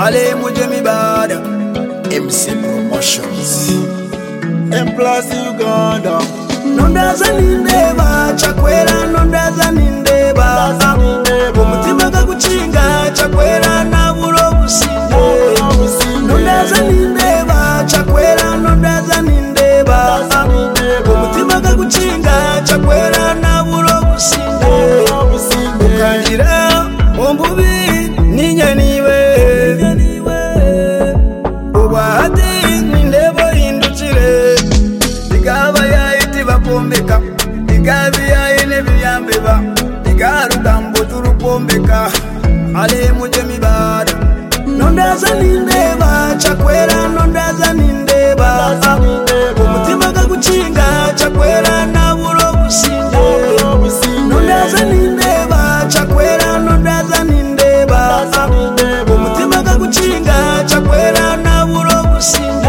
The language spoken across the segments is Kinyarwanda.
Ale muje mibada MC Promotions Plus Uganda Nondaza nindeba chakwera nondaza nindeba umutima kaguchinga chakwera nabulo businde nondaza nindeba chakwera nondaza nindeba umutima kaguchinga chakwera nabulo businde ukangira ombubi ninyaniwe ubahati nindebo induchire igaba yaiti bapombeka igabi yaine biyambeba igarugambo turupombeka ale muje mibada nondaza nindeba chakwera nondaza nindeba umutima kaguchinga chakwera nabulo businde nondaza nindeba chakwera nondaza nindeba umutima kaguchinga chakwera nabulo businde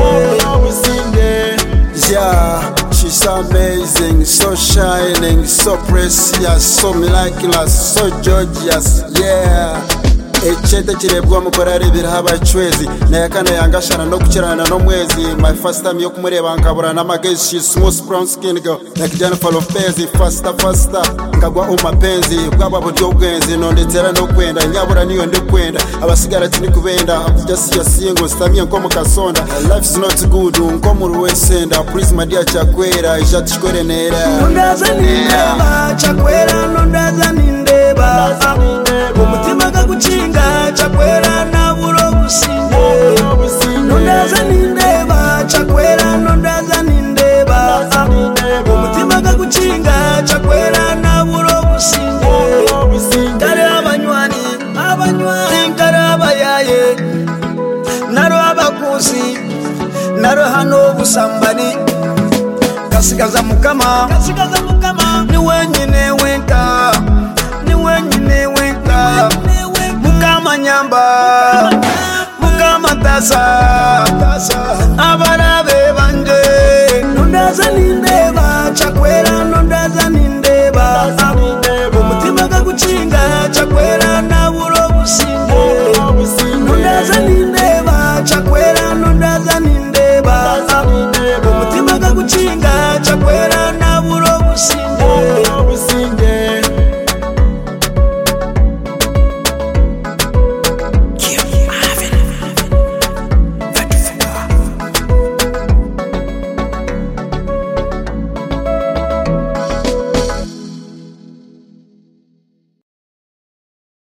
yeah. She's amazing, so shining, so precious, so miraculous, so gorgeous, yeah. Echete chirebwa mukorari birahaba chwezi na yakana yangashana no kuchirana no mwezi. My first time yo kumureba nkabura na magezi. She's smooth brown skin girl like Jennifer Lopez. Faster ngagwa umapenzi bwaba buryo bwenzi nondetera no kwenda nyabura niyo ndikwenda abasigara tini kubenda just your single stamia nko mukasonda. Life is not good nko mu ruwesenda. Please my dear chakwera ijatishkwere nera nondaza nindeba chakwera nondaza nindeba umutima kaguchinga chakwera nabulo businde nondaza nindeba chakwera nondaza nindeba umutima kaguchinga chakwera nabulo businde kare abanywani kare abayaye naro abakusi naro hano busambani kasigaza mukama ni wenyine wenka